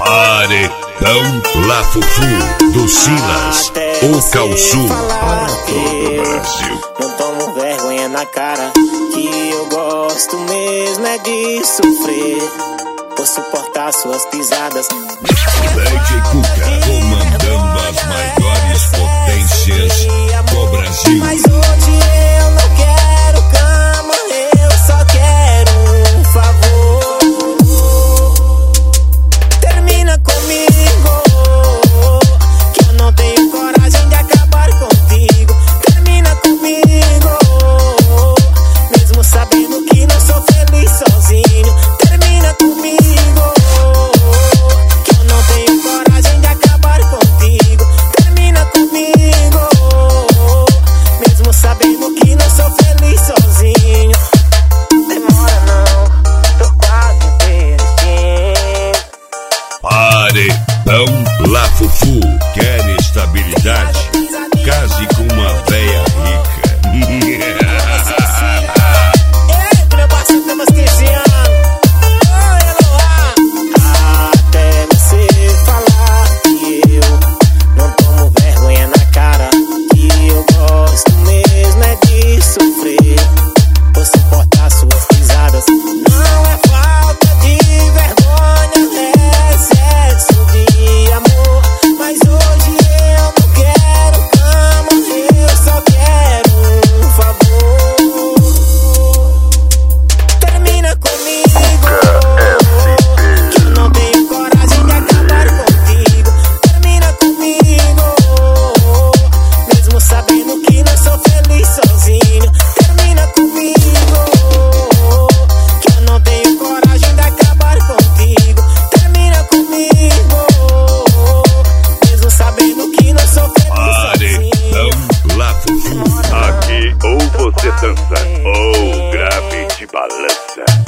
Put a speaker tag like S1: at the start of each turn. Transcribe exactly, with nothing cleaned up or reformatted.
S1: Paredão Lafufu do Silas, o Calçu.
S2: Para todo o Brasil. Não tomo vergonha na cara, que eu gosto mesmo é de sofrer. Vou suportar suas pisadas.
S1: D J Cuca comandando as maiores potências do Brasil.
S2: Mas hoje eu não quero cama, eu só quero um favor. Termina comigo, que eu não tenho coragem de acabar contigo. Termina comigo, mesmo sabendo que não sou feliz sozinho. Termina comigo, que eu não tenho coragem de acabar contigo. Termina comigo, mesmo sabendo que não sou feliz sozinho. Demora não, tô quase desistindo.
S1: Paredão Lafufu, quer estabilidade? Case com uma véia rica.
S2: Ei, meu parceiro, estamos esquecendo. Oi, Eloá. Até você falar que eu não tomo vergonha na cara, que eu gosto mesmo é de sofrer. Vou suportar suas pisadas. Não é falta de vergonha, é excesso de amor. Mas hoje eu não quero cama, eu só quero um favor. Termina comigo, que eu não tenho coragem de acabar contigo. Termina comigo, mesmo sabendo que não sou feliz sozinho. Termina comigo, que eu não tenho coragem de acabar contigo. Termina comigo, mesmo sabendo que não sou feliz
S1: Paredão
S2: sozinho.
S1: Lafufu.
S3: Aqui ou você dança ou grave de balança.